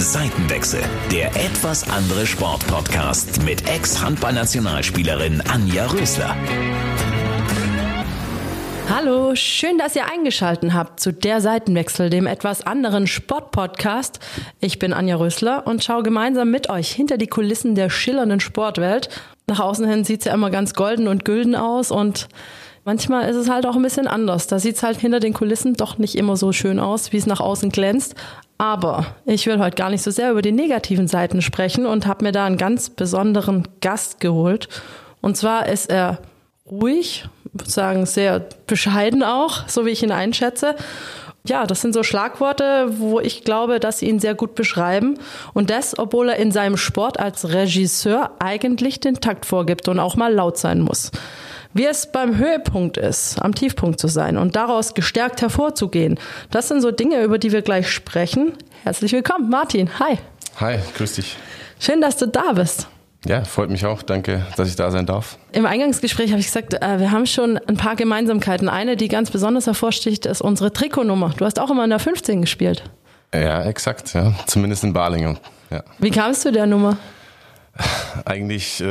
Seitenwechsel, der etwas andere Sport-Podcast mit Ex-Handballnationalspielerin Anja Rösler. Hallo, schön, dass ihr eingeschaltet habt zu der Seitenwechsel, dem etwas anderen Sport-Podcast. Ich bin Anja Rösler und schaue gemeinsam mit euch hinter die Kulissen der schillernden Sportwelt. Nach außen hin sieht es ja immer ganz golden und gülden aus und manchmal ist es halt auch ein bisschen anders. Da sieht es halt hinter den Kulissen doch nicht immer so schön aus, wie es nach außen glänzt. Aber ich will heute gar nicht so sehr über die negativen Seiten sprechen und habe mir da einen ganz besonderen Gast geholt. Und zwar ist er ruhig, ich würde sagen sehr bescheiden auch, so wie ich ihn einschätze. Ja, das sind so Schlagworte, wo ich glaube, dass sie ihn sehr gut beschreiben. Und das, obwohl er in seinem Sport als Regisseur eigentlich den Takt vorgibt und auch mal laut sein muss. Wie es beim Höhepunkt ist, am Tiefpunkt zu sein und daraus gestärkt hervorzugehen, das sind so Dinge, über die wir gleich sprechen. Herzlich willkommen, Martin. Hi. Hi, grüß dich. Schön, dass du da bist. Ja, freut mich auch. Danke, dass ich da sein darf. Im Eingangsgespräch habe ich gesagt, wir haben schon ein paar Gemeinsamkeiten. Eine, die ganz besonders hervorsticht, ist unsere Trikotnummer. Du hast auch immer in der 15 gespielt. Ja, exakt. Ja. Zumindest in Balingen. Ja. Wie kamst du der Nummer? Eigentlich...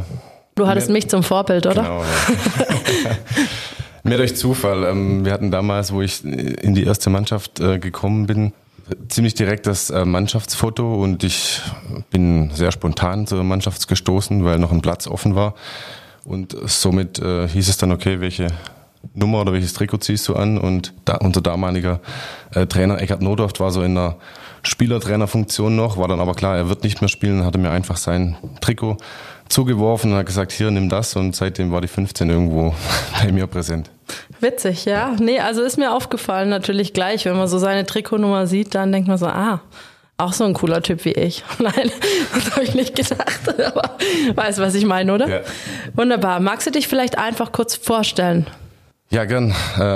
Du hattest mich zum Vorbild, oder? Genau, ja. Mehr durch Zufall. Wir hatten damals, wo ich in die erste Mannschaft gekommen bin, ziemlich direkt das Mannschaftsfoto und ich bin sehr spontan zur Mannschaft gestoßen, weil noch ein Platz offen war. Und somit hieß es dann, okay, welche Nummer oder welches Trikot ziehst du an? Und unser damaliger Trainer Eckhard Nordorf war so in der Spielertrainerfunktion noch, war dann aber klar, er wird nicht mehr spielen, hatte mir einfach sein Trikot zugeworfen und hat gesagt, hier, nimm das, und seitdem war die 15 irgendwo bei mir präsent. Witzig, ja. Nee, also ist mir aufgefallen natürlich gleich, wenn man so seine Trikotnummer sieht, dann denkt man so, auch so ein cooler Typ wie ich. Nein, das habe ich nicht gedacht, aber weißt, was ich meine, oder? Ja. Wunderbar. Magst du dich vielleicht einfach kurz vorstellen? Ja, gern.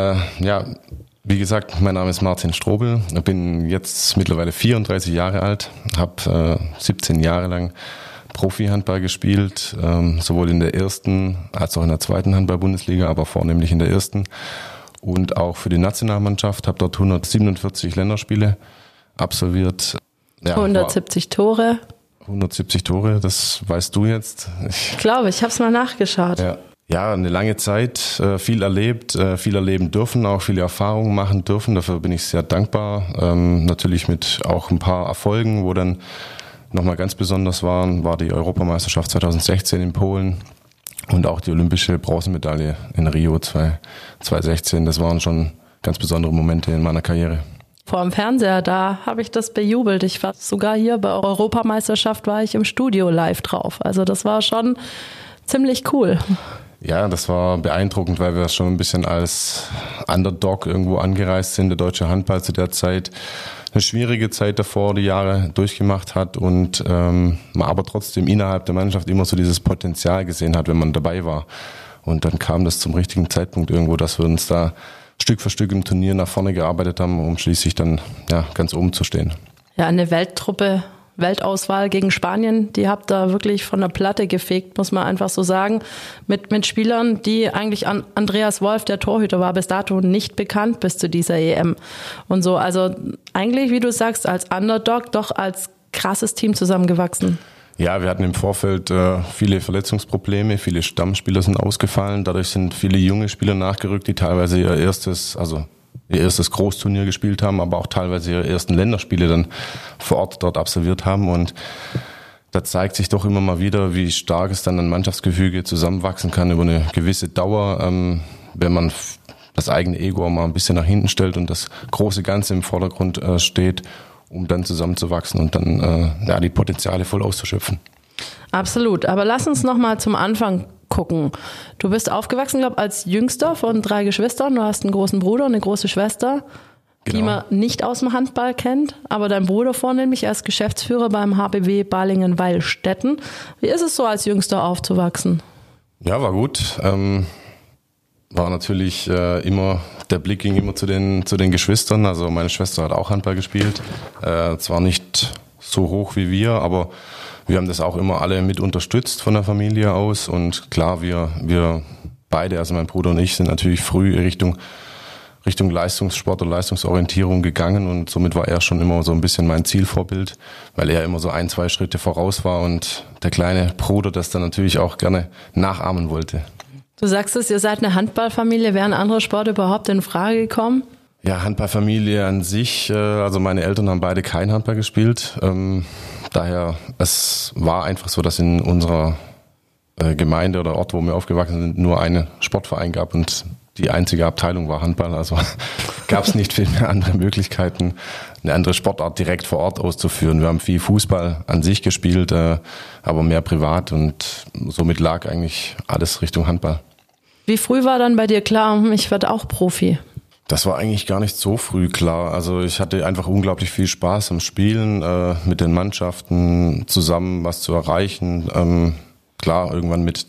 Wie gesagt, mein Name ist Martin Strobel. Ich bin jetzt mittlerweile 34 Jahre alt, habe 17 Jahre lang Profi-Handball gespielt, sowohl in der ersten als auch in der zweiten Handball-Bundesliga, aber vornehmlich in der ersten. Und auch für die Nationalmannschaft, habe dort 147 Länderspiele absolviert. Ja, 170 Tore. 170 Tore, das weißt du jetzt. Ich glaube, ich habe es mal nachgeschaut. Ja, eine lange Zeit, viel erlebt, viel erleben dürfen, auch viele Erfahrungen machen dürfen. Dafür bin ich sehr dankbar. Natürlich mit auch ein paar Erfolgen, wo dann nochmal ganz besonders war die Europameisterschaft 2016 in Polen und auch die olympische Bronzemedaille in Rio 2016. Das waren schon ganz besondere Momente in meiner Karriere. Vor dem Fernseher, da habe ich das bejubelt. Ich war sogar hier bei der Europameisterschaft, war ich im Studio live drauf. Also das war schon ziemlich cool. Ja, das war beeindruckend, weil wir schon ein bisschen als Underdog irgendwo angereist sind. Der deutsche Handball zu der Zeit eine schwierige Zeit davor, die Jahre durchgemacht hat und man aber trotzdem innerhalb der Mannschaft immer so dieses Potenzial gesehen hat, wenn man dabei war. Und dann kam das zum richtigen Zeitpunkt irgendwo, dass wir uns da Stück für Stück im Turnier nach vorne gearbeitet haben, um schließlich dann ganz oben zu stehen. Ja, eine Weltauswahl gegen Spanien, die habt ihr wirklich von der Platte gefegt, muss man einfach so sagen. Mit Spielern, die eigentlich an Andreas Wolf, der Torhüter, war bis dato nicht bekannt bis zu dieser EM. Und so, also eigentlich, wie du sagst, als Underdog doch als krasses Team zusammengewachsen. Ja, wir hatten im Vorfeld viele Verletzungsprobleme, viele Stammspieler sind ausgefallen. Dadurch sind viele junge Spieler nachgerückt, die teilweise ihr erstes Großturnier gespielt haben, aber auch teilweise ihre ersten Länderspiele dann vor Ort dort absolviert haben. Und da zeigt sich doch immer mal wieder, wie stark es dann ein Mannschaftsgefüge zusammenwachsen kann über eine gewisse Dauer, wenn man das eigene Ego mal ein bisschen nach hinten stellt und das große Ganze im Vordergrund steht, um dann zusammenzuwachsen und dann die Potenziale voll auszuschöpfen. Absolut. Aber lass uns noch mal zum Anfang gucken. Du bist aufgewachsen, glaube ich, als jüngster von 3 Geschwistern. Du hast einen großen Bruder und eine große Schwester, die man nicht aus dem Handball kennt. Aber dein Bruder vornehmlich als Geschäftsführer beim HBW Balingen-Weilstätten. Wie ist es so, als Jüngster aufzuwachsen? Ja, war gut. War natürlich immer, der Blick ging immer zu den Geschwistern. Also meine Schwester hat auch Handball gespielt. Zwar nicht so hoch wie wir, aber wir haben das auch immer alle mit unterstützt von der Familie aus. Und klar, wir beide, also mein Bruder und ich, sind natürlich früh Richtung Richtung Leistungssport und Leistungsorientierung gegangen und somit war er schon immer so ein bisschen mein Zielvorbild, weil er immer so 1-2 Schritte voraus war und der kleine Bruder das dann natürlich auch gerne nachahmen wollte. Du sagst es, ihr seid eine Handballfamilie. Wären andere Sporte überhaupt in Frage gekommen? Ja, Handballfamilie an sich, also meine Eltern haben beide kein Handball gespielt. Daher, es war einfach so, dass in unserer Gemeinde oder Ort, wo wir aufgewachsen sind, nur einen Sportverein gab und die einzige Abteilung war Handball. Also gab es nicht viel mehr andere Möglichkeiten, eine andere Sportart direkt vor Ort auszuführen. Wir haben viel Fußball an sich gespielt, aber mehr privat und somit lag eigentlich alles Richtung Handball. Wie früh war dann bei dir klar, ich werde auch Profi? Das war eigentlich gar nicht so früh klar. Also ich hatte einfach unglaublich viel Spaß am Spielen, mit den Mannschaften zusammen was zu erreichen. Klar, irgendwann mit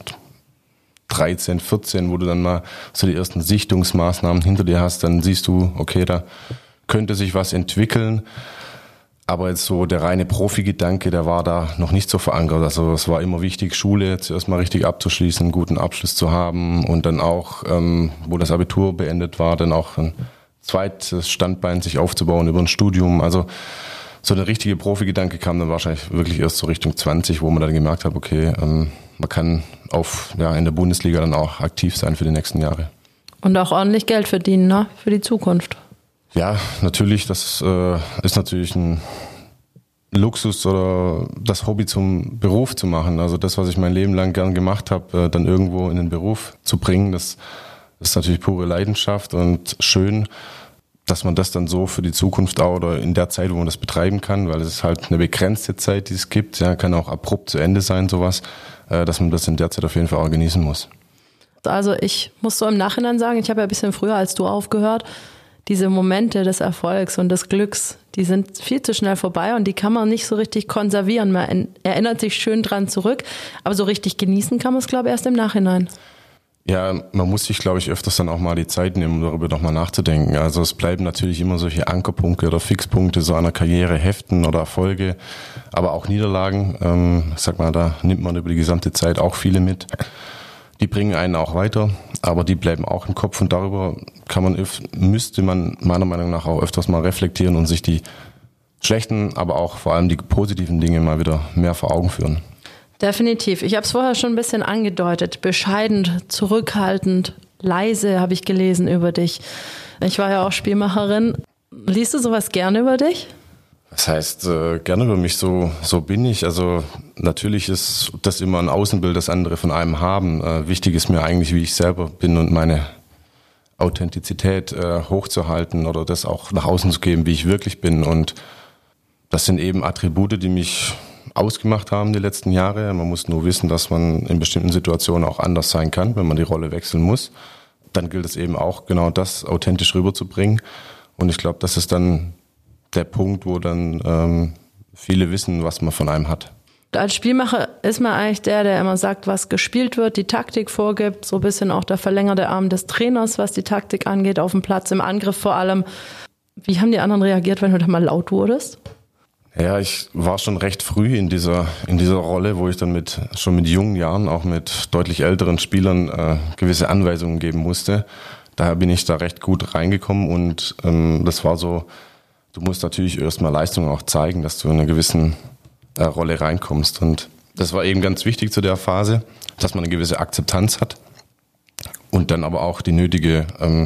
13, 14, wo du dann mal so die ersten Sichtungsmaßnahmen hinter dir hast, dann siehst du, okay, da könnte sich was entwickeln. Aber jetzt so der reine Profi-Gedanke, der war da noch nicht so verankert. Also es war immer wichtig, Schule zuerst mal richtig abzuschließen, einen guten Abschluss zu haben und dann auch, wo das Abitur beendet war, dann auch ein zweites Standbein sich aufzubauen über ein Studium. Also so der richtige Profi-Gedanke kam dann wahrscheinlich wirklich erst so Richtung 20, wo man dann gemerkt hat, okay, man kann in der Bundesliga dann auch aktiv sein für die nächsten Jahre. Und auch ordentlich Geld verdienen, ne? Für die Zukunft. Ja, natürlich, das ist natürlich ein Luxus oder das Hobby zum Beruf zu machen. Also das, was ich mein Leben lang gern gemacht habe, dann irgendwo in den Beruf zu bringen, das ist natürlich pure Leidenschaft und schön, dass man das dann so für die Zukunft auch oder in der Zeit, wo man das betreiben kann, weil es ist halt eine begrenzte Zeit, die es gibt, ja, kann auch abrupt zu Ende sein, sowas, dass man das in der Zeit auf jeden Fall auch genießen muss. Also ich muss so im Nachhinein sagen, ich habe ja ein bisschen früher als du aufgehört, diese Momente des Erfolgs und des Glücks, die sind viel zu schnell vorbei und die kann man nicht so richtig konservieren. Man erinnert sich schön dran zurück, aber so richtig genießen kann man es, glaube ich, erst im Nachhinein. Ja, man muss sich, glaube ich, öfters dann auch mal die Zeit nehmen, um darüber nochmal nachzudenken. Also es bleiben natürlich immer solche Ankerpunkte oder Fixpunkte so einer Karriere heften oder Erfolge, aber auch Niederlagen. Ich sag mal, da nimmt man über die gesamte Zeit auch viele mit. Die bringen einen auch weiter, aber die bleiben auch im Kopf und darüber müsste man meiner Meinung nach auch öfters mal reflektieren und sich die schlechten, aber auch vor allem die positiven Dinge mal wieder mehr vor Augen führen. Definitiv. Ich habe es vorher schon ein bisschen angedeutet. Bescheiden, zurückhaltend, leise habe ich gelesen über dich. Ich war ja auch Spielmacherin. Liest du sowas gerne über dich? Das heißt, gerne über mich, so bin ich. Also natürlich ist das immer ein Außenbild, das andere von einem haben. Wichtig ist mir eigentlich, wie ich selber bin und meine Authentizität hochzuhalten oder das auch nach außen zu geben, wie ich wirklich bin. Und das sind eben Attribute, die mich ausgemacht haben die letzten Jahre. Man muss nur wissen, dass man in bestimmten Situationen auch anders sein kann, wenn man die Rolle wechseln muss. Dann gilt es eben auch, genau das authentisch rüberzubringen. Und ich glaube, das ist dann der Punkt, wo dann viele wissen, was man von einem hat. Als Spielmacher ist man eigentlich der immer sagt, was gespielt wird, die Taktik vorgibt, so ein bisschen auch der verlängerte Arm des Trainers, was die Taktik angeht, auf dem Platz, im Angriff vor allem. Wie haben die anderen reagiert, wenn du da mal laut wurdest? Ja, ich war schon recht früh in dieser Rolle, wo ich dann schon mit jungen Jahren, auch mit deutlich älteren Spielern gewisse Anweisungen geben musste. Daher bin ich da recht gut reingekommen und das war so, du musst natürlich erstmal Leistung auch zeigen, dass du in eine gewisse Rolle reinkommst. Und das war eben ganz wichtig zu der Phase, dass man eine gewisse Akzeptanz hat und dann aber auch die nötige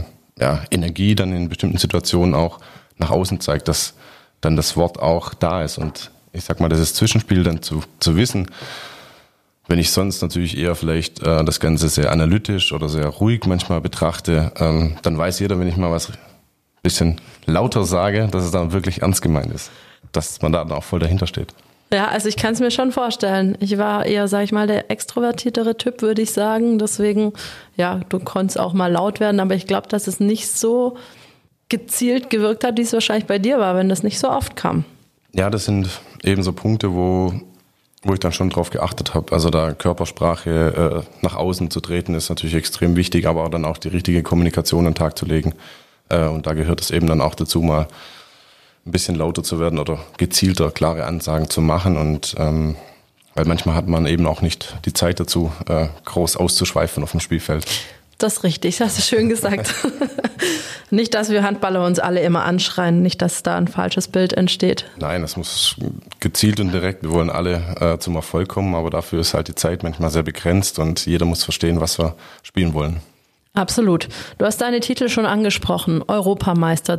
Energie dann in bestimmten Situationen auch nach außen zeigt, dass dann das Wort auch da ist. Und ich sag mal, das ist Zwischenspiel dann zu wissen, wenn ich sonst natürlich eher vielleicht das Ganze sehr analytisch oder sehr ruhig manchmal betrachte, dann weiß jeder, wenn ich mal was bisschen lauter sage, dass es dann wirklich ernst gemeint ist, dass man da dann auch voll dahinter steht. Ja, also ich kann es mir schon vorstellen. Ich war eher, sag ich mal, der extrovertiertere Typ, würde ich sagen. Deswegen, ja, du konntest auch mal laut werden, aber ich glaube, dass es nicht so gezielt gewirkt hat, wie es wahrscheinlich bei dir war, wenn das nicht so oft kam. Ja, das sind eben so Punkte, wo ich dann schon drauf geachtet habe. Also da Körpersprache nach außen zu treten, ist natürlich extrem wichtig, aber dann auch die richtige Kommunikation an den Tag zu legen. Und da gehört es eben dann auch dazu, mal ein bisschen lauter zu werden oder gezielter, klare Ansagen zu machen. Und weil manchmal hat man eben auch nicht die Zeit dazu, groß auszuschweifen auf dem Spielfeld. Das ist richtig, das hast du schön gesagt. Nicht, dass wir Handballer uns alle immer anschreien, nicht, dass da ein falsches Bild entsteht. Nein, das muss gezielt und direkt. Wir wollen alle zum Erfolg kommen, aber dafür ist halt die Zeit manchmal sehr begrenzt und jeder muss verstehen, was wir spielen wollen. Absolut. Du hast deine Titel schon angesprochen. Europameister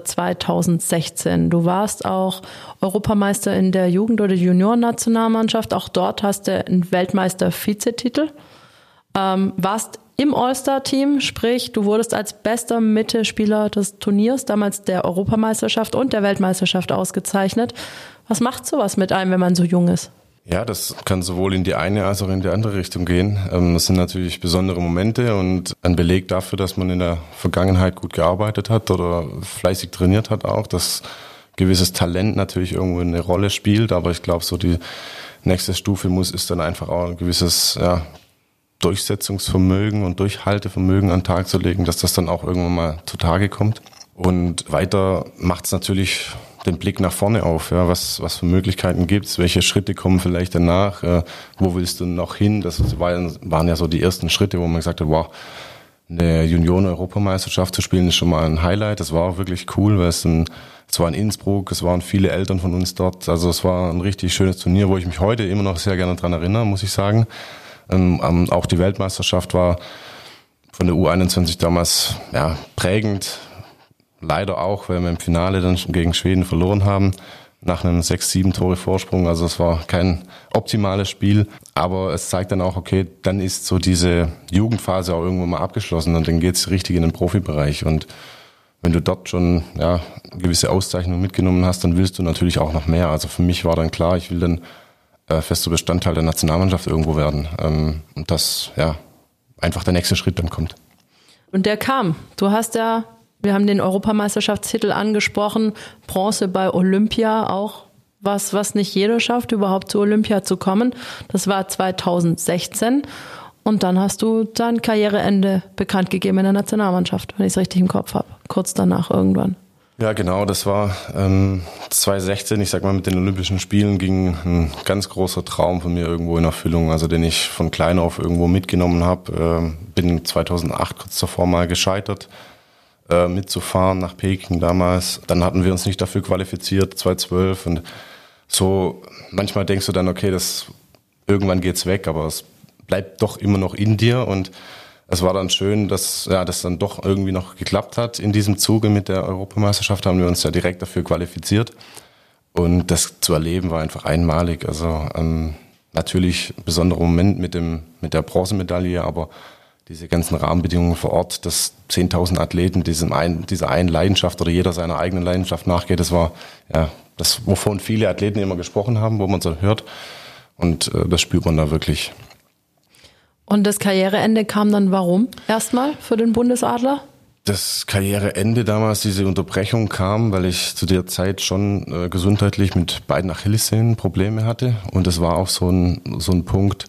2016. Du warst auch Europameister in der Jugend- oder Juniorennationalmannschaft. Auch dort hast du einen Weltmeister-Vizetitel. Warst im All-Star-Team, sprich, du wurdest als bester Mittelspieler des Turniers, damals der Europameisterschaft und der Weltmeisterschaft ausgezeichnet. Was macht sowas mit einem, wenn man so jung ist? Ja, das kann sowohl in die eine als auch in die andere Richtung gehen. Das sind natürlich besondere Momente und ein Beleg dafür, dass man in der Vergangenheit gut gearbeitet hat oder fleißig trainiert hat auch, dass gewisses Talent natürlich irgendwo eine Rolle spielt, aber ich glaube, so die nächste Stufe ist dann einfach auch ein gewisses Durchsetzungsvermögen und Durchhaltevermögen an den Tag zu legen, dass das dann auch irgendwann mal zutage kommt. Und weiter macht es natürlich den Blick nach vorne auf, ja, was für Möglichkeiten gibt's, welche Schritte kommen vielleicht danach, wo willst du noch hin? Das waren ja so die ersten Schritte, wo man gesagt hat, wow, eine Junioren-Europameisterschaft zu spielen ist schon mal ein Highlight. Das war auch wirklich cool, weil es war in Innsbruck, es waren viele Eltern von uns dort. Also es war ein richtig schönes Turnier, wo ich mich heute immer noch sehr gerne dran erinnere, muss ich sagen. Auch die Weltmeisterschaft war von der U21 damals prägend. Leider auch, weil wir im Finale dann gegen Schweden verloren haben, nach einem 6-7 Tore Vorsprung. Also es war kein optimales Spiel, aber es zeigt dann auch, okay, dann ist so diese Jugendphase auch irgendwann mal abgeschlossen und dann geht's richtig in den Profibereich. Und wenn du dort schon gewisse Auszeichnungen mitgenommen hast, dann willst du natürlich auch noch mehr. Also für mich war dann klar, ich will dann fester Bestandteil der Nationalmannschaft irgendwo werden. Und dass einfach der nächste Schritt dann kommt. Und der kam. Du hast wir haben den Europameisterschaftstitel angesprochen, Bronze bei Olympia, auch was nicht jeder schafft, überhaupt zu Olympia zu kommen. Das war 2016 und dann hast du dein Karriereende bekannt gegeben in der Nationalmannschaft, wenn ich es richtig im Kopf habe, kurz danach irgendwann. Ja, genau, das war 2016, ich sag mal, mit den Olympischen Spielen ging ein ganz großer Traum von mir irgendwo in Erfüllung, also den ich von klein auf irgendwo mitgenommen habe. Bin 2008 kurz davor mal gescheitert, mitzufahren nach Peking damals. Dann hatten wir uns nicht dafür qualifiziert, 2012. Und so manchmal denkst du dann, okay, irgendwann geht's weg, aber es bleibt doch immer noch in dir. Und es war dann schön, dass das dann doch irgendwie noch geklappt hat. In diesem Zuge mit der Europameisterschaft haben wir uns ja direkt dafür qualifiziert. Und das zu erleben war einfach einmalig. Also natürlich ein besonderer Moment mit der Bronzemedaille, aber diese ganzen Rahmenbedingungen vor Ort, dass 10.000 Athleten dieser einen Leidenschaft oder jeder seiner eigenen Leidenschaft nachgeht, das war das, wovon viele Athleten immer gesprochen haben, wo man so hört. Und das spürt man da wirklich. Und das Karriereende kam dann warum erstmal für den Bundesadler? Das Karriereende damals, diese Unterbrechung kam, weil ich zu der Zeit schon gesundheitlich mit beiden Achillessehnen Probleme hatte. Und das war auch so ein Punkt,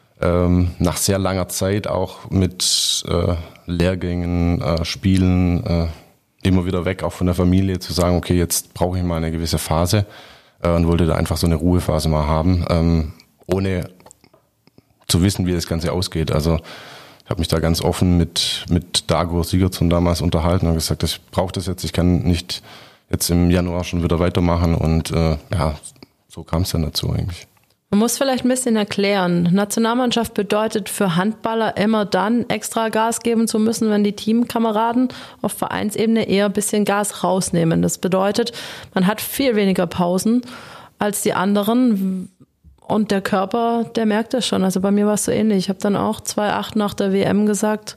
nach sehr langer Zeit auch mit Lehrgängen, Spielen, immer wieder weg, auch von der Familie, zu sagen, okay, jetzt brauche ich mal eine gewisse Phase und wollte da einfach so eine Ruhephase mal haben, ohne zu wissen, wie das Ganze ausgeht. Also ich habe mich da ganz offen mit Dago Sigurdsson damals unterhalten und gesagt, ich brauche das jetzt, ich kann nicht jetzt im Januar schon wieder weitermachen und so kam es dann dazu eigentlich. Man muss vielleicht ein bisschen erklären. Nationalmannschaft bedeutet für Handballer immer dann extra Gas geben zu müssen, wenn die Teamkameraden auf Vereinsebene eher ein bisschen Gas rausnehmen. Das bedeutet, man hat viel weniger Pausen als die anderen und der Körper, der merkt das schon. Also bei mir war es so ähnlich. Ich habe dann auch 2008 nach der WM gesagt,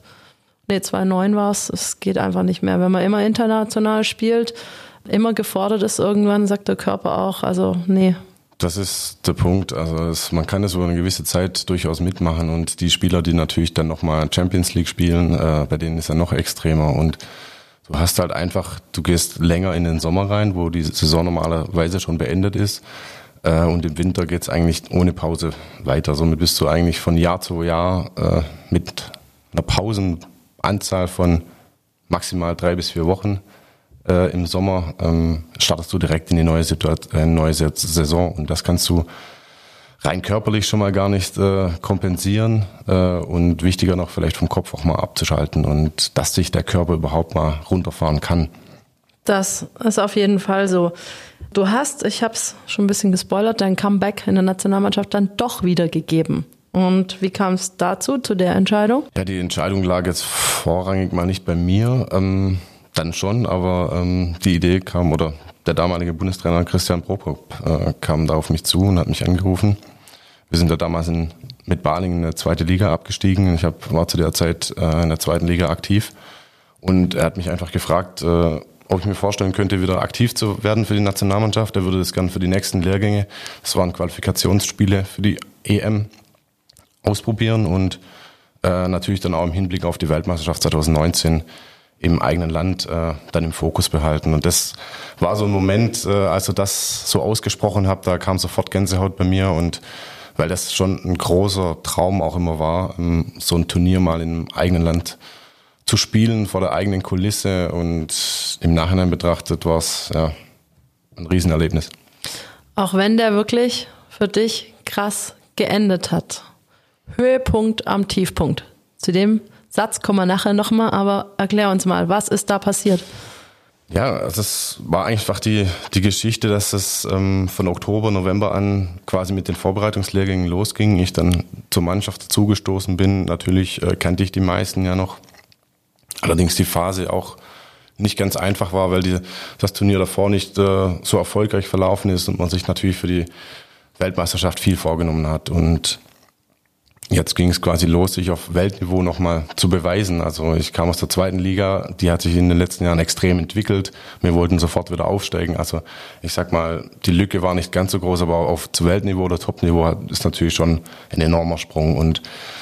2009 war es geht einfach nicht mehr. Wenn man immer international spielt, immer gefordert ist irgendwann, sagt der Körper auch, also nee. Das ist der Punkt. Also man kann es über eine gewisse Zeit durchaus mitmachen und die Spieler, die natürlich dann nochmal Champions League spielen, bei denen ist er noch extremer und du hast halt einfach, du gehst länger in den Sommer rein, wo die Saison normalerweise schon beendet ist und im Winter geht's eigentlich ohne Pause weiter. Somit bist du eigentlich von Jahr zu Jahr mit einer Pausenanzahl von maximal 3 bis 4 Wochen im Sommer startest du direkt in die neue Saison und das kannst du rein körperlich schon mal gar nicht kompensieren und wichtiger noch vielleicht vom Kopf auch mal abzuschalten und dass sich der Körper überhaupt mal runterfahren kann. Das ist auf jeden Fall so. Du hast, ich habe es schon ein bisschen gespoilert, dein Comeback in der Nationalmannschaft dann doch wieder gegeben. Und wie kam es dazu, zu der Entscheidung? Ja, die Entscheidung lag jetzt vorrangig mal nicht bei mir, dann schon, aber die Idee kam, oder der damalige Bundestrainer Christian Prokop kam da auf mich zu und hat mich angerufen. Wir sind da damals mit Balingen in der 2. Liga abgestiegen. Ich war zu der Zeit in der 2. Liga aktiv und er hat mich einfach gefragt, ob ich mir vorstellen könnte, wieder aktiv zu werden für die Nationalmannschaft. Er würde das gern für die nächsten Lehrgänge, das waren Qualifikationsspiele für die EM, ausprobieren und natürlich dann auch im Hinblick auf die Weltmeisterschaft 2019 im eigenen Land dann im Fokus behalten. Und das war so ein Moment, als ich das so ausgesprochen habe, da kam sofort Gänsehaut bei mir und weil das schon ein großer Traum auch immer war, so ein Turnier mal im eigenen Land zu spielen, vor der eigenen Kulisse, und im Nachhinein betrachtet war es ja ein Riesenerlebnis. Auch wenn der wirklich für dich krass geendet hat. Höhepunkt am Tiefpunkt. Zu dem Satz kommen wir nachher nochmal, aber erklär uns mal, was ist da passiert? Ja, das war einfach die Geschichte, dass es von Oktober, November an quasi mit den Vorbereitungslehrgängen losging. Ich dann zur Mannschaft dazugestoßen bin. Natürlich kannte ich die meisten ja noch. Allerdings die Phase auch nicht ganz einfach war, weil das Turnier davor nicht so erfolgreich verlaufen ist und man sich natürlich für die Weltmeisterschaft viel vorgenommen hat. Und jetzt ging es quasi los, sich auf Weltniveau nochmal zu beweisen. Also ich kam aus der 2. Liga, die hat sich in den letzten Jahren extrem entwickelt. Wir wollten sofort wieder aufsteigen. Also ich sag mal, die Lücke war nicht ganz so groß, aber auf zu Weltniveau oder Topniveau ist natürlich schon ein enormer Sprung. Und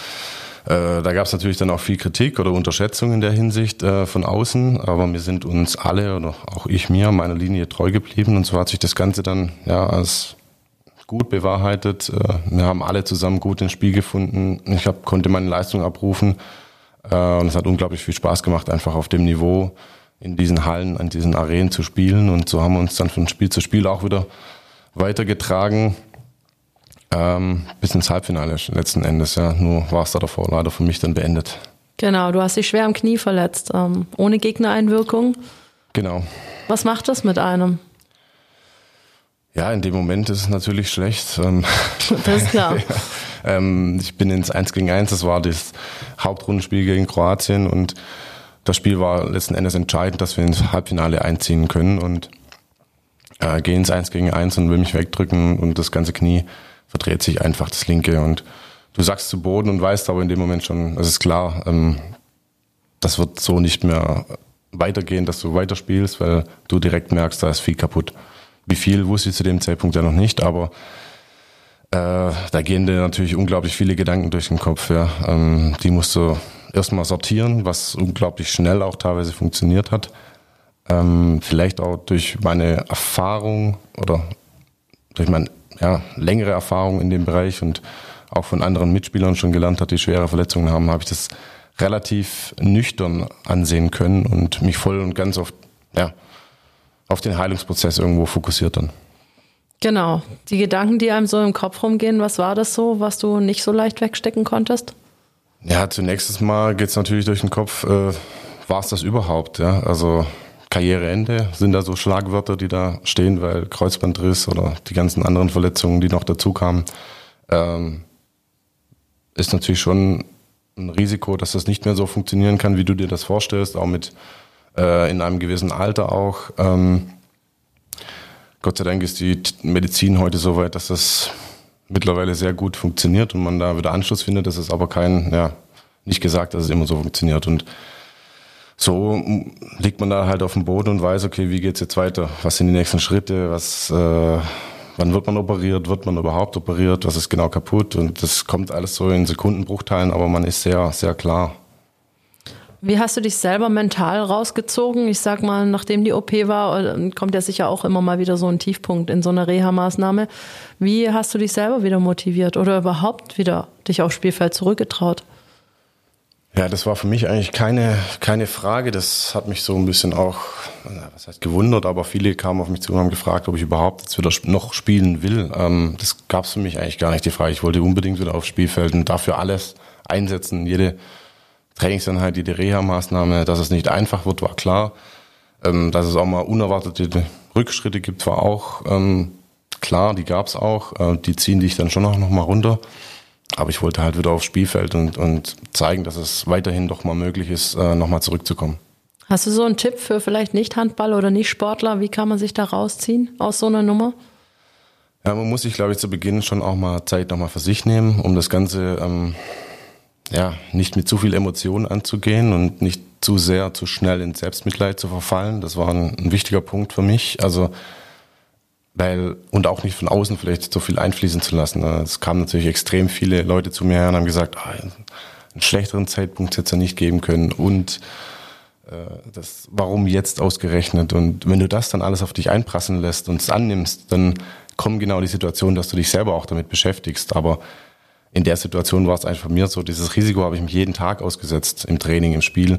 da gab es natürlich dann auch viel Kritik oder Unterschätzung in der Hinsicht von außen, aber wir sind uns alle, oder auch ich mir, meiner Linie treu geblieben, und so hat sich das Ganze dann ja als gut bewahrheitet. Wir haben alle zusammen gut ins Spiel gefunden. Ich konnte meine Leistung abrufen und es hat unglaublich viel Spaß gemacht, einfach auf dem Niveau in diesen Hallen, an diesen Arenen zu spielen, und so haben wir uns dann von Spiel zu Spiel auch wieder weitergetragen. Bis ins Halbfinale letzten Endes, ja. Nur war es da davor leider für mich dann beendet. Genau, du hast dich schwer am Knie verletzt, ohne Gegnereinwirkung. Genau. Was macht das mit einem? Ja, in dem Moment ist es natürlich schlecht. Das ist klar. Ja, ich bin ins 1-gegen-1, das war das Hauptrundenspiel gegen Kroatien, und das Spiel war letzten Endes entscheidend, dass wir ins Halbfinale einziehen können, und gehe ins 1-gegen-1 und will mich wegdrücken und das ganze Knie verdreht sich einfach, das linke, und du sackst zu Boden und weißt aber in dem Moment schon, es ist klar, das wird so nicht mehr weitergehen, dass du weiterspielst, weil du direkt merkst, da ist viel kaputt. Wie viel, wusste ich zu dem Zeitpunkt ja noch nicht, aber da gehen dir natürlich unglaublich viele Gedanken durch den Kopf. Ja. Die musst du erstmal sortieren, was unglaublich schnell auch teilweise funktioniert hat. Vielleicht auch durch meine Erfahrung oder durch meine längere Erfahrung in dem Bereich und auch von anderen Mitspielern schon gelernt hat, die schwere Verletzungen haben, habe ich das relativ nüchtern ansehen können und mich voll und ganz auf den Heilungsprozess irgendwo fokussiert dann. Genau. Die Gedanken, die einem so im Kopf rumgehen, was war das so, was du nicht so leicht wegstecken konntest? Ja, zunächst mal geht es natürlich durch den Kopf, war es das überhaupt? Ja? Also Karriereende sind da so Schlagwörter, die da stehen, weil Kreuzbandriss oder die ganzen anderen Verletzungen, die noch dazu kamen, ist natürlich schon ein Risiko, dass das nicht mehr so funktionieren kann, wie du dir das vorstellst, auch mit in einem gewissen Alter auch. Gott sei Dank ist die Medizin heute so weit, dass das mittlerweile sehr gut funktioniert und man da wieder Anschluss findet. Das ist aber nicht gesagt, dass es immer so funktioniert. Und so liegt man da halt auf dem Boden und weiß, okay, wie geht's jetzt weiter? Was sind die nächsten Schritte? Wann wird man operiert? Wird man überhaupt operiert? Was ist genau kaputt? Und das kommt alles so in Sekundenbruchteilen, aber man ist sehr, sehr klar. Wie hast du dich selber mental rausgezogen? Ich sag mal, nachdem die OP war, kommt ja sicher auch immer mal wieder so ein Tiefpunkt in so einer Reha-Maßnahme. Wie hast du dich selber wieder motiviert oder überhaupt wieder dich aufs Spielfeld zurückgetraut? Ja, das war für mich eigentlich keine Frage. Das hat mich so ein bisschen auch, was heißt gewundert, aber viele kamen auf mich zu und haben gefragt, ob ich überhaupt jetzt wieder noch spielen will. Das gab es für mich eigentlich gar nicht, die Frage. Ich wollte unbedingt wieder aufs Spielfeld und dafür alles einsetzen. Jede Trainingseinheit, jede Reha-Maßnahme, dass es nicht einfach wird, war klar. Dass es auch mal unerwartete Rückschritte gibt, war auch klar, die gab es auch. Die ziehen dich dann schon noch mal runter. Aber ich wollte halt wieder aufs Spielfeld und zeigen, dass es weiterhin doch mal möglich ist, nochmal zurückzukommen. Hast du so einen Tipp für vielleicht Nicht-Handball- oder Nicht-Sportler? Wie kann man sich da rausziehen aus so einer Nummer? Ja, man muss sich, glaube ich, zu Beginn schon auch mal Zeit nochmal für sich nehmen, um das Ganze nicht mit zu viel Emotionen anzugehen und nicht zu schnell in Selbstmitleid zu verfallen. Das war ein wichtiger Punkt für mich. Also und auch nicht von außen vielleicht so viel einfließen zu lassen. Es kamen natürlich extrem viele Leute zu mir her und haben gesagt, einen schlechteren Zeitpunkt hätte es ja nicht geben können und warum jetzt ausgerechnet? Und wenn du das dann alles auf dich einprassen lässt und es annimmst, dann kommt genau die Situation, dass du dich selber auch damit beschäftigst. Aber in der Situation war es einfach von mir so, dieses Risiko habe ich mich jeden Tag ausgesetzt, im Training, im Spiel.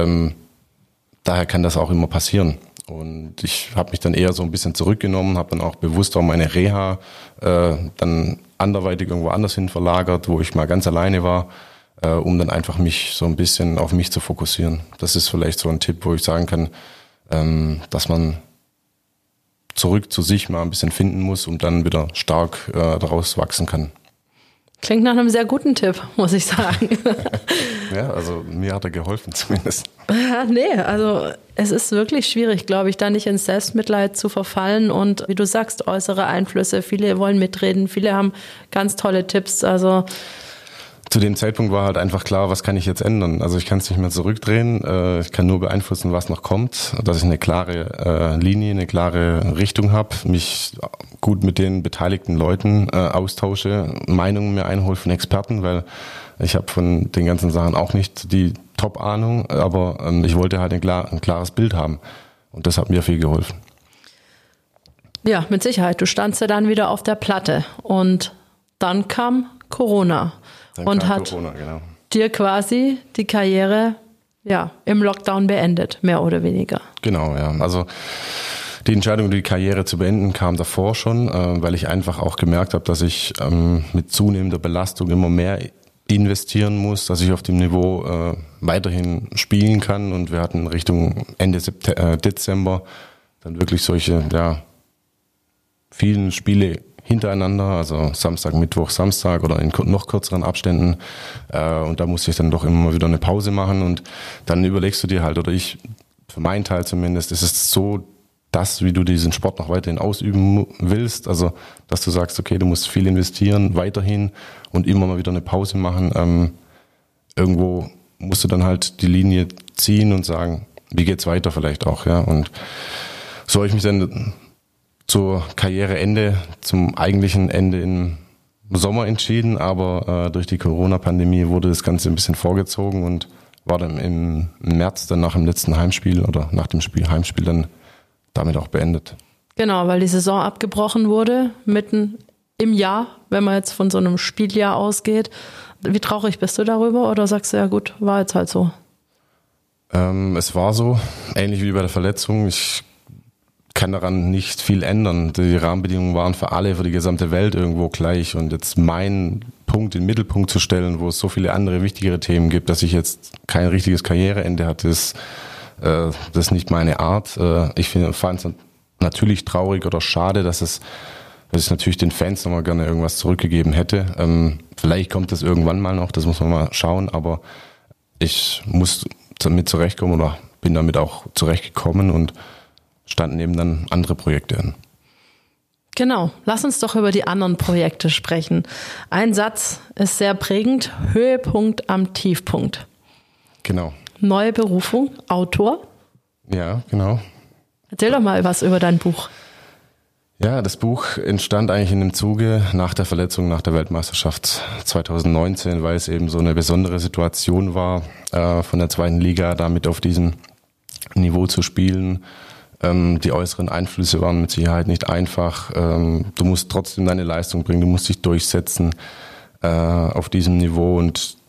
Daher kann das auch immer passieren. Und ich habe mich dann eher so ein bisschen zurückgenommen, habe dann auch bewusst auch meine Reha dann anderweitig irgendwo anders hin verlagert, wo ich mal ganz alleine war, um dann einfach mich so ein bisschen auf mich zu fokussieren. Das ist vielleicht so ein Tipp, wo ich sagen kann, dass man zurück zu sich mal ein bisschen finden muss und dann wieder stark daraus wachsen kann. Klingt nach einem sehr guten Tipp, muss ich sagen. Ja, also mir hat er geholfen zumindest. Nee, also es ist wirklich schwierig, glaube ich, da nicht ins Selbstmitleid zu verfallen und wie du sagst, äußere Einflüsse. Viele wollen mitreden, viele haben ganz tolle Tipps. Also zu dem Zeitpunkt war halt einfach klar, was kann ich jetzt ändern? Also ich kann es nicht mehr zurückdrehen. Ich kann nur beeinflussen, was noch kommt, dass ich eine klare Linie, eine klare Richtung habe, mich gut mit den beteiligten Leuten austausche, Meinungen mir einhole von Experten, weil ich habe von den ganzen Sachen auch nicht die Top-Ahnung, aber ich wollte halt ein klares Bild haben und das hat mir viel geholfen. Ja, mit Sicherheit. Du standst ja dann wieder auf der Platte und dann kam Corona. Und hat genau. dir quasi die Karriere im Lockdown beendet, mehr oder weniger. Genau, ja. Also die Entscheidung, die Karriere zu beenden, kam davor schon, weil ich einfach auch gemerkt habe, dass ich mit zunehmender Belastung immer mehr investieren muss, dass ich auf dem Niveau weiterhin spielen kann. Und wir hatten Richtung Ende Dezember dann wirklich solche vielen Spiele hintereinander, also Samstag, Mittwoch, Samstag oder in noch kürzeren Abständen. Und da musste ich dann doch immer wieder eine Pause machen und dann überlegst du dir halt, oder ich, für meinen Teil zumindest, ist es so, wie du diesen Sport noch weiterhin ausüben willst, also dass du sagst, okay, du musst viel investieren, weiterhin und immer mal wieder eine Pause machen. Irgendwo musst du dann halt die Linie ziehen und sagen, wie geht's weiter vielleicht auch, ja. Und so habe ich mich dann zur Karriereende, zum eigentlichen Ende im Sommer entschieden, aber durch die Corona-Pandemie wurde das Ganze ein bisschen vorgezogen und war dann im März dann nach dem letzten Heimspiel oder nach dem Heimspiel dann damit auch beendet. Genau, weil die Saison abgebrochen wurde, mitten im Jahr, wenn man jetzt von so einem Spieljahr ausgeht. Wie traurig bist du darüber oder sagst du, ja gut, war jetzt halt so? Es war so, ähnlich wie bei der Verletzung. Ich kann daran nicht viel ändern. Die Rahmenbedingungen waren für alle, für die gesamte Welt irgendwo gleich. Und jetzt meinen Punkt in den Mittelpunkt zu stellen, wo es so viele andere wichtigere Themen gibt, dass ich jetzt kein richtiges Karriereende hatte, das ist nicht meine Art. Ich fand es natürlich traurig oder schade, dass ich natürlich den Fans nochmal gerne irgendwas zurückgegeben hätte. Vielleicht kommt das irgendwann mal noch, das muss man mal schauen, aber ich muss damit zurechtkommen oder bin damit auch zurechtgekommen und standen eben dann andere Projekte an. Genau, lass uns doch über die anderen Projekte sprechen. Ein Satz ist sehr prägend, Höhepunkt am Tiefpunkt. Genau. Neue Berufung, Autor. Ja, genau. Erzähl doch mal was über dein Buch. Ja, das Buch entstand eigentlich in dem Zuge nach der Verletzung, nach der Weltmeisterschaft 2019, weil es eben so eine besondere Situation war, von der zweiten Liga damit auf diesem Niveau zu spielen. Die äußeren Einflüsse waren mit Sicherheit nicht einfach. Du musst trotzdem deine Leistung bringen, du musst dich durchsetzen auf diesem Niveau und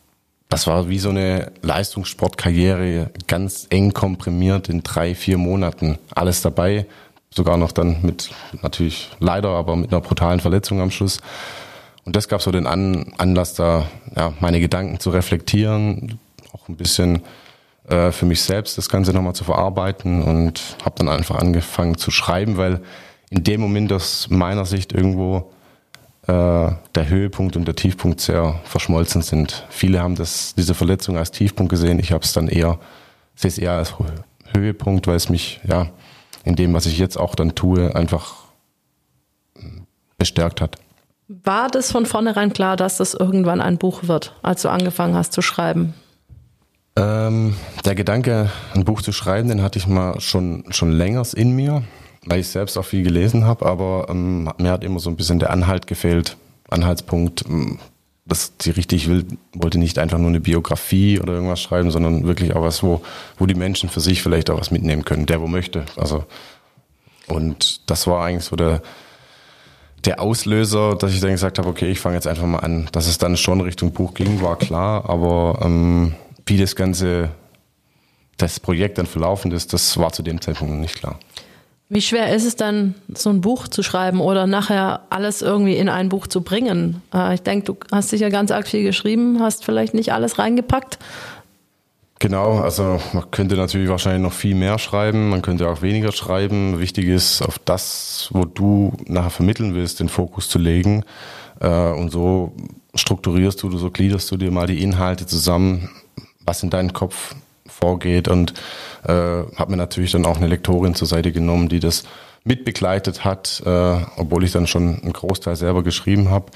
das war wie so eine Leistungssportkarriere, ganz eng komprimiert in 3-4 Monaten. Alles dabei, sogar noch dann mit, natürlich leider, aber mit einer brutalen Verletzung am Schluss. Und das gab so den Anlass, da meine Gedanken zu reflektieren, auch ein bisschen für mich selbst das Ganze nochmal zu verarbeiten und habe dann einfach angefangen zu schreiben, weil in dem Moment aus meiner Sicht irgendwo der Höhepunkt und der Tiefpunkt sehr verschmolzen sind. Viele haben diese Verletzung als Tiefpunkt gesehen. Ich habe es dann sehe es eher als Höhepunkt, weil es mich in dem, was ich jetzt auch dann tue, einfach bestärkt hat. War das von vornherein klar, dass das irgendwann ein Buch wird, als du angefangen hast zu schreiben? Der Gedanke, ein Buch zu schreiben, den hatte ich mal schon länger in mir, weil ich selbst auch viel gelesen habe, aber mir hat immer so ein bisschen der Anhalt gefehlt, Anhaltspunkt, dass ich wollte nicht einfach nur eine Biografie oder irgendwas schreiben, sondern wirklich auch was, wo die Menschen für sich vielleicht auch was mitnehmen können, der wo möchte. Also, und das war eigentlich so der Auslöser, dass ich dann gesagt habe, okay, ich fange jetzt einfach mal an. Dass es dann schon Richtung Buch ging, war klar, aber wie das Projekt dann verlaufen ist, das war zu dem Zeitpunkt nicht klar. Wie schwer ist es dann, so ein Buch zu schreiben oder nachher alles irgendwie in ein Buch zu bringen? Ich denke, du hast sicher ganz arg viel geschrieben, hast vielleicht nicht alles reingepackt. Genau, also man könnte natürlich wahrscheinlich noch viel mehr schreiben, man könnte auch weniger schreiben. Wichtig ist, auf das, wo du nachher vermitteln willst, den Fokus zu legen. Und so so gliederst du dir mal die Inhalte zusammen, was in deinem Kopf vorgeht, und habe mir natürlich dann auch eine Lektorin zur Seite genommen, die das mitbegleitet hat, obwohl ich dann schon einen Großteil selber geschrieben habe,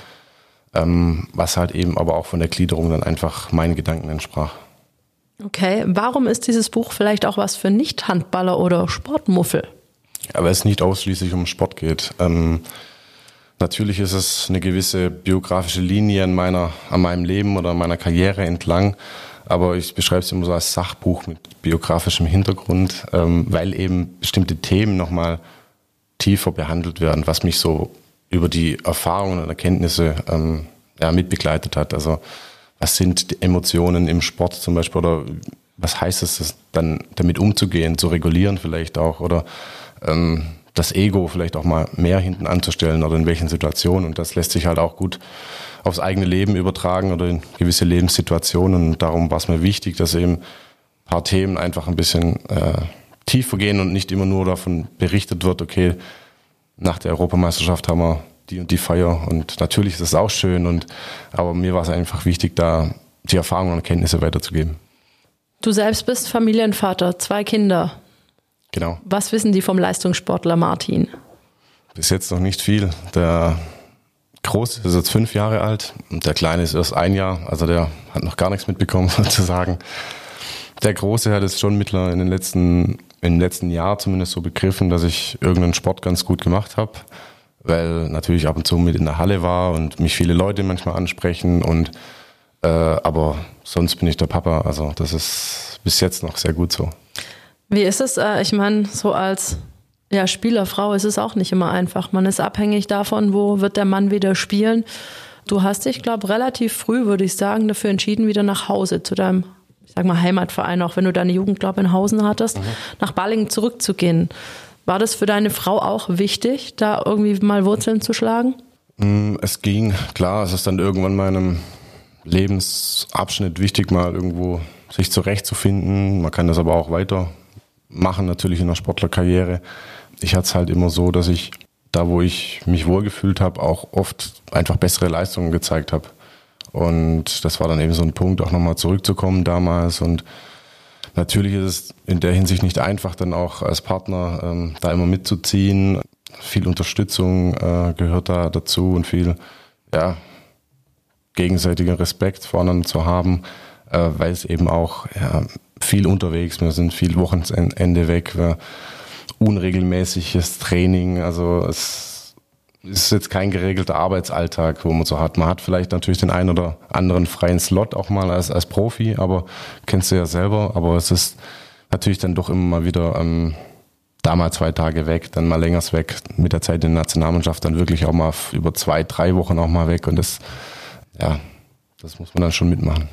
was halt eben aber auch von der Gliederung dann einfach meinen Gedanken entsprach. Okay, warum ist dieses Buch vielleicht auch was für Nicht-Handballer oder Sportmuffel? Aber es nicht ausschließlich um Sport geht. Natürlich ist es eine gewisse biografische Linie an meinem Leben oder meiner Karriere entlang, aber ich beschreibe es immer so als Sachbuch mit biografischem Hintergrund, weil eben bestimmte Themen nochmal tiefer behandelt werden, was mich so über die Erfahrungen und Erkenntnisse mitbegleitet hat. Also was sind die Emotionen im Sport zum Beispiel, oder was heißt es dann, damit umzugehen, zu regulieren vielleicht auch, oder das Ego vielleicht auch mal mehr hinten anzustellen oder in welchen Situationen. Und das lässt sich halt auch gut aufs eigene Leben übertragen oder in gewisse Lebenssituationen. Und darum war es mir wichtig, dass eben ein paar Themen einfach ein bisschen tiefer gehen und nicht immer nur davon berichtet wird, okay, nach der Europameisterschaft haben wir die und die Feier, und natürlich ist es auch schön, aber mir war es einfach wichtig, da die Erfahrungen und Erkenntnisse weiterzugeben. Du selbst bist Familienvater, 2 Kinder. Genau. Was wissen die vom Leistungssportler Martin? Bis jetzt noch nicht viel. Der Große ist jetzt 5 Jahre alt und der Kleine ist erst 1 Jahr, also der hat noch gar nichts mitbekommen sozusagen. Der Große hat es schon im letzten Jahr zumindest so begriffen, dass ich irgendeinen Sport ganz gut gemacht habe, weil natürlich ab und zu mit in der Halle war und mich viele Leute manchmal ansprechen, aber sonst bin ich der Papa, also das ist bis jetzt noch sehr gut so. Wie ist es? Ich meine, so als Spielerfrau ist es auch nicht immer einfach. Man ist abhängig davon, wo wird der Mann wieder spielen. Du hast dich, glaube ich, relativ früh, würde ich sagen, dafür entschieden, wieder nach Hause zu deinem, ich sag mal, Heimatverein, auch wenn du deine Jugend, glaube ich, in Hausen hattest, nach Balingen zurückzugehen. War das für deine Frau auch wichtig, da irgendwie mal Wurzeln zu schlagen? Es ging, klar, es ist dann irgendwann meinem Lebensabschnitt wichtig, mal irgendwo sich zurechtzufinden. Man kann das aber auch weitermachen, natürlich in der Sportlerkarriere. Ich hatte es halt immer so, dass ich da, wo ich mich wohlgefühlt habe, auch oft einfach bessere Leistungen gezeigt habe. Und das war dann eben so ein Punkt, auch nochmal zurückzukommen damals. Und natürlich ist es in der Hinsicht nicht einfach, dann auch als Partner da immer mitzuziehen. Viel Unterstützung gehört da dazu und viel gegenseitigen Respekt voneinander zu haben, weil es eben auch viel unterwegs, wir sind viel Wochenende weg, unregelmäßiges Training, also es ist jetzt kein geregelter Arbeitsalltag, wo man so hat. Man hat vielleicht natürlich den einen oder anderen freien Slot auch mal als Profi, aber kennst du ja selber, aber es ist natürlich dann doch immer mal wieder da mal 2 Tage weg, dann mal länger weg, mit der Zeit in der Nationalmannschaft dann wirklich auch mal über 2-3 Wochen auch mal weg, und das muss man dann schon mitmachen.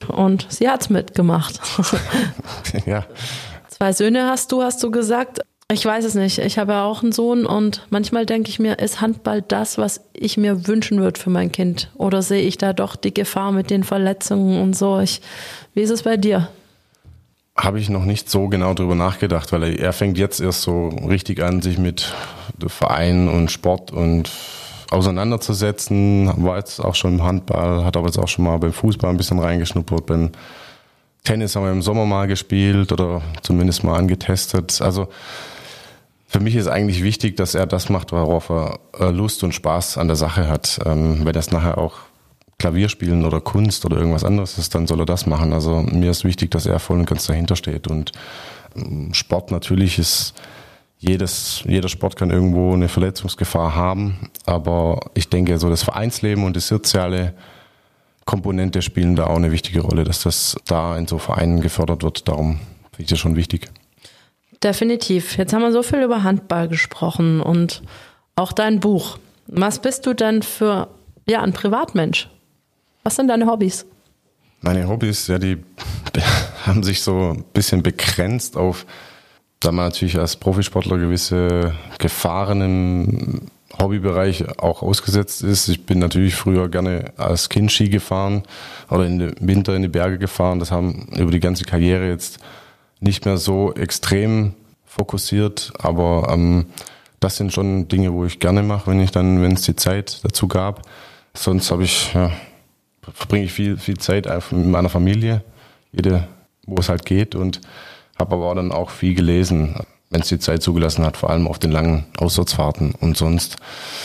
Und sie hat's mitgemacht. Ja. 2 Söhne hast du gesagt. Ich weiß es nicht. Ich habe ja auch einen Sohn und manchmal denke ich mir, ist Handball das, was ich mir wünschen würde für mein Kind? Oder sehe ich da doch die Gefahr mit den Verletzungen und so? Wie ist es bei dir? Habe ich noch nicht so genau drüber nachgedacht, weil er fängt jetzt erst so richtig an, sich mit Verein und Sport und auseinanderzusetzen. War jetzt auch schon im Handball, hat aber jetzt auch schon mal beim Fußball ein bisschen reingeschnuppert. Beim Tennis haben wir im Sommer mal gespielt oder zumindest mal angetestet. Also für mich ist eigentlich wichtig, dass er das macht, worauf er Lust und Spaß an der Sache hat. Wenn das nachher auch Klavier spielen oder Kunst oder irgendwas anderes ist, dann soll er das machen. Also mir ist wichtig, dass er voll und ganz dahinter steht. Und Sport natürlich ist, jeder Sport kann irgendwo eine Verletzungsgefahr haben. Aber ich denke, so das Vereinsleben und die soziale Komponente spielen da auch eine wichtige Rolle, dass das da in so Vereinen gefördert wird. Darum finde ich das schon wichtig. Definitiv. Jetzt haben wir so viel über Handball gesprochen und auch dein Buch. Was bist du denn für ein Privatmensch? Was sind deine Hobbys? Meine Hobbys, ja, die haben sich so ein bisschen begrenzt auf, da man natürlich als Profisportler gewisse Gefahren im Hobbybereich auch ausgesetzt ist. Ich bin natürlich früher gerne als Kind Ski gefahren oder im Winter in die Berge gefahren. Das haben über die ganze Karriere jetzt nicht mehr so extrem fokussiert, aber das sind schon Dinge, wo ich gerne mache, wenn es die Zeit dazu gab. Sonst verbringe ich viel Zeit einfach mit meiner Familie, wo es halt geht, und habe aber dann auch viel gelesen, wenn es die Zeit zugelassen hat, vor allem auf den langen Auswärtsfahrten. Und sonst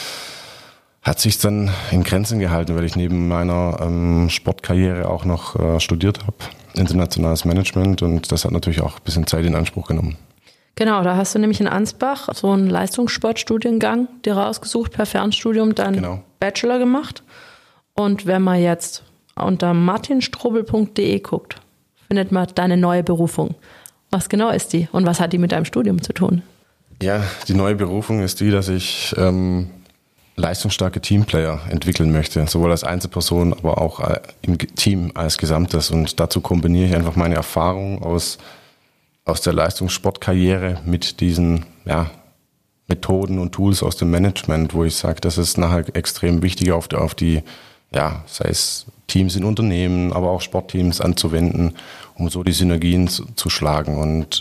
hat sich dann in Grenzen gehalten, weil ich neben meiner Sportkarriere auch noch studiert habe, internationales Management, und das hat natürlich auch ein bisschen Zeit in Anspruch genommen. Genau, da hast du nämlich in Ansbach so einen Leistungssportstudiengang dir rausgesucht, per Fernstudium dann Bachelor gemacht. Und wenn man jetzt unter martinstrobel.de guckt, findet man deine neue Berufung. Was genau ist die und was hat die mit deinem Studium zu tun? Ja, die neue Berufung ist die, dass ich leistungsstarke Teamplayer entwickeln möchte, sowohl als Einzelperson, aber auch im Team als Gesamtes. Und dazu kombiniere ich einfach meine Erfahrung aus der Leistungssportkarriere mit diesen Methoden und Tools aus dem Management, wo ich sage, das ist nachher extrem wichtig auf die sei es Teams in Unternehmen, aber auch Sportteams anzuwenden, um so die Synergien zu schlagen. Und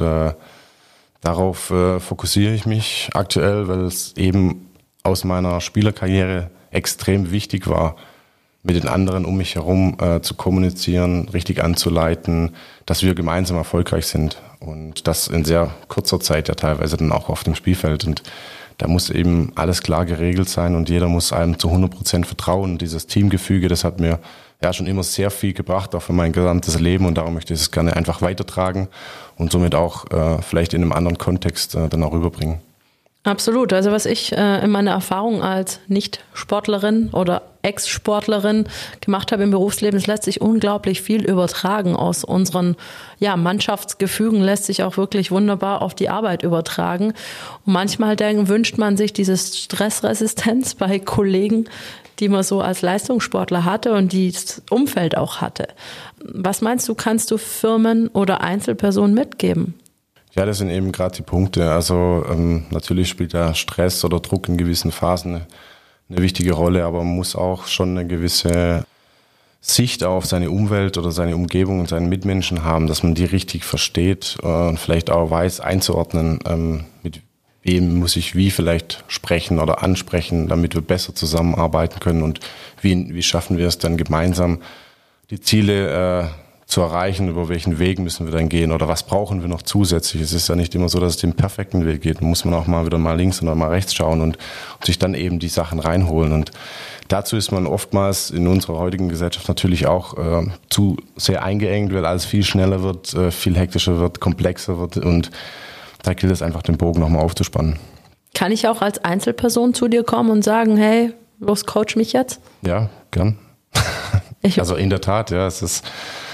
darauf fokussiere ich mich aktuell, weil es eben aus meiner Spielerkarriere extrem wichtig war, mit den anderen um mich herum zu kommunizieren, richtig anzuleiten, dass wir gemeinsam erfolgreich sind. Und das in sehr kurzer Zeit ja teilweise dann auch auf dem Spielfeld. Und da muss eben alles klar geregelt sein und jeder muss einem zu 100% vertrauen. Dieses Teamgefüge, das hat mir schon immer sehr viel gebracht, auch für mein gesamtes Leben, und darum möchte ich es gerne einfach weitertragen und somit auch vielleicht in einem anderen Kontext dann auch rüberbringen. Absolut. Also was ich in meiner Erfahrung als Nicht-Sportlerin oder Ex-Sportlerin gemacht habe im Berufsleben, es lässt sich unglaublich viel übertragen aus unseren Mannschaftsgefügen, lässt sich auch wirklich wunderbar auf die Arbeit übertragen. Und manchmal wünscht man sich diese Stressresistenz bei Kollegen, die man so als Leistungssportler hatte und die das Umfeld auch hatte. Was meinst du, kannst du Firmen oder Einzelpersonen mitgeben? Ja, das sind eben gerade die Punkte. Also natürlich spielt da Stress oder Druck in gewissen Phasen eine wichtige Rolle, aber man muss auch schon eine gewisse Sicht auf seine Umwelt oder seine Umgebung und seine Mitmenschen haben, dass man die richtig versteht und vielleicht auch weiß einzuordnen, mit wem muss ich wie vielleicht sprechen oder ansprechen, damit wir besser zusammenarbeiten können, und wie schaffen wir es dann gemeinsam, die Ziele zu erreichen, über welchen Weg müssen wir dann gehen oder was brauchen wir noch zusätzlich. Es ist ja nicht immer so, dass es den perfekten Weg geht. Da muss man auch mal wieder mal links oder mal rechts schauen und sich dann eben die Sachen reinholen. Und dazu ist man oftmals in unserer heutigen Gesellschaft natürlich auch zu sehr eingeengt, weil alles viel schneller wird, viel hektischer wird, komplexer wird, und da gilt es einfach, den Bogen nochmal aufzuspannen. Kann ich auch als Einzelperson zu dir kommen und sagen, hey, los, coach mich jetzt? Ja, gern. Also in der Tat, ja, es ist...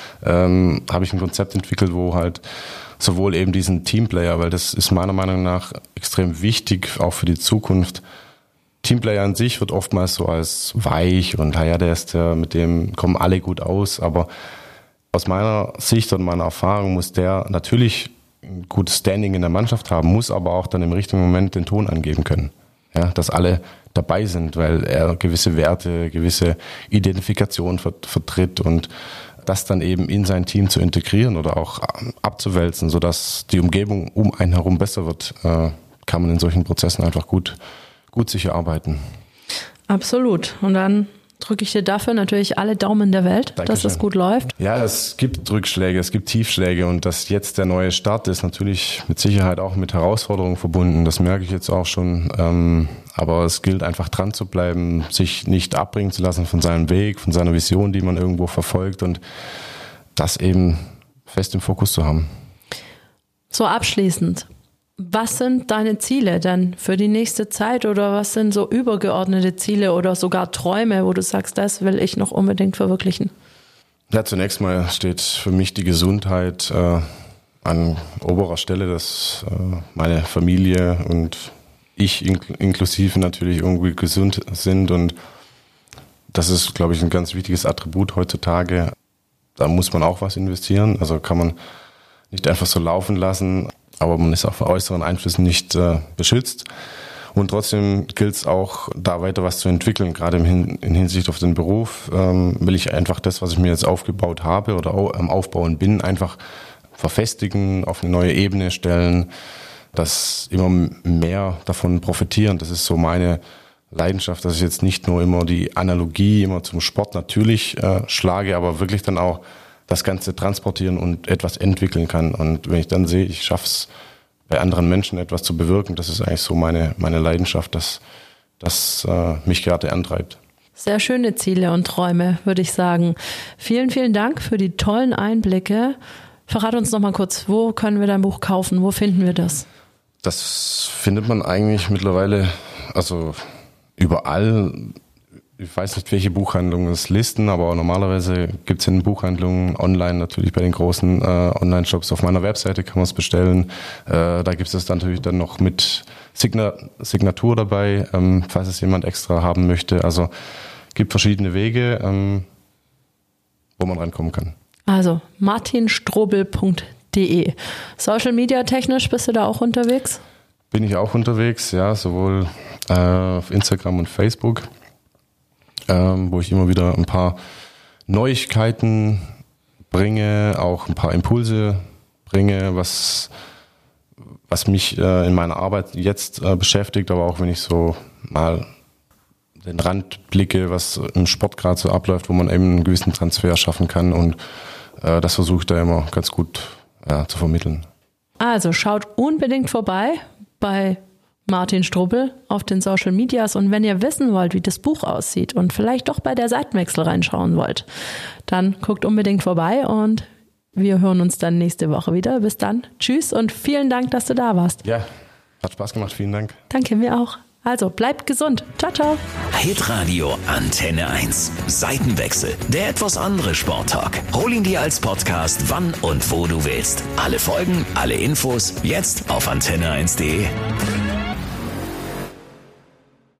habe ich ein Konzept entwickelt, wo halt sowohl eben diesen Teamplayer, weil das ist meiner Meinung nach extrem wichtig, auch für die Zukunft. Teamplayer an sich wird oftmals so als weich und mit dem kommen alle gut aus, aber Aus meiner Sicht und meiner Erfahrung muss der natürlich ein gutes Standing in der Mannschaft haben, muss aber auch dann im richtigen Moment den Ton angeben können. Ja, dass alle dabei sind, weil er gewisse Werte, gewisse Identifikation vertritt und das dann eben in sein Team zu integrieren oder auch abzuwälzen, sodass die Umgebung um einen herum besser wird, kann man in solchen Prozessen einfach gut sicher arbeiten. Absolut. Und dann drücke ich dir dafür natürlich alle Daumen der Welt, Dankeschön. dass es gut läuft. Ja, es gibt Rückschläge, es gibt Tiefschläge und dass jetzt der neue Start ist natürlich mit Sicherheit auch mit Herausforderungen verbunden. Das merke ich jetzt auch schon. Aber es gilt einfach dran zu bleiben, sich nicht abbringen zu lassen von seinem Weg, von seiner Vision, die man irgendwo verfolgt und das eben fest im Fokus zu haben. So abschließend. Was sind deine Ziele denn für die nächste Zeit oder was sind so übergeordnete Ziele oder sogar Träume, wo du sagst, das will ich noch unbedingt verwirklichen? Ja, zunächst mal steht für mich die Gesundheit an oberer Stelle, dass meine Familie und ich inklusive natürlich irgendwie gesund sind und das ist, glaube ich, ein ganz wichtiges Attribut heutzutage. Da muss man auch was investieren, also kann man nicht einfach so laufen lassen. Aber man ist auch vor äußeren Einflüssen nicht beschützt. Und trotzdem gilt es auch, da weiter was zu entwickeln. Gerade in Hinsicht auf den Beruf will ich einfach das, was ich mir jetzt aufgebaut habe oder am Aufbauen bin, einfach verfestigen, auf eine neue Ebene stellen, dass immer mehr davon profitieren. Das ist so meine Leidenschaft, dass ich jetzt nicht nur immer die Analogie immer zum Sport natürlich schlage, aber wirklich dann auch das Ganze transportieren und etwas entwickeln kann. Und wenn ich dann sehe, ich schaffe es bei anderen Menschen etwas zu bewirken, das ist eigentlich so meine Leidenschaft, das mich gerade antreibt. Sehr schöne Ziele und Träume, würde ich sagen. Vielen, vielen Dank für die tollen Einblicke. Verrat uns noch mal kurz, wo können wir dein Buch kaufen? Wo finden wir das? Das findet man eigentlich mittlerweile, also überall. Ich weiß nicht, welche Buchhandlungen es listen, aber normalerweise gibt es in Buchhandlungen online natürlich bei den großen Online-Shops. Auf meiner Webseite kann man es bestellen. Da gibt es dann natürlich dann noch mit Signatur dabei, falls es jemand extra haben möchte. Also gibt verschiedene Wege, wo man rankommen kann. Also martinstrobel.de. Social Media technisch bist du da auch unterwegs? Bin ich auch unterwegs, ja, sowohl auf Instagram und Facebook. Wo ich immer wieder ein paar Neuigkeiten bringe, auch ein paar Impulse bringe, was mich in meiner Arbeit jetzt beschäftigt, aber auch wenn ich so mal den Rand blicke, was im Sport gerade so abläuft, wo man eben einen gewissen Transfer schaffen kann und das versuche ich da immer ganz gut zu vermitteln. Also schaut unbedingt vorbei bei Martin Strobel auf den Social Medias und wenn ihr wissen wollt, wie das Buch aussieht und vielleicht doch bei der Seitenwechsel reinschauen wollt, dann guckt unbedingt vorbei und wir hören uns dann nächste Woche wieder. Bis dann. Tschüss und vielen Dank, dass du da warst. Ja, hat Spaß gemacht. Vielen Dank. Danke, mir auch. Also bleibt gesund. Ciao, ciao. Hitradio Antenne 1. Seitenwechsel. Der etwas andere Sporttalk. Hol ihn dir als Podcast, wann und wo du willst. Alle Folgen, alle Infos, jetzt auf antenne1.de.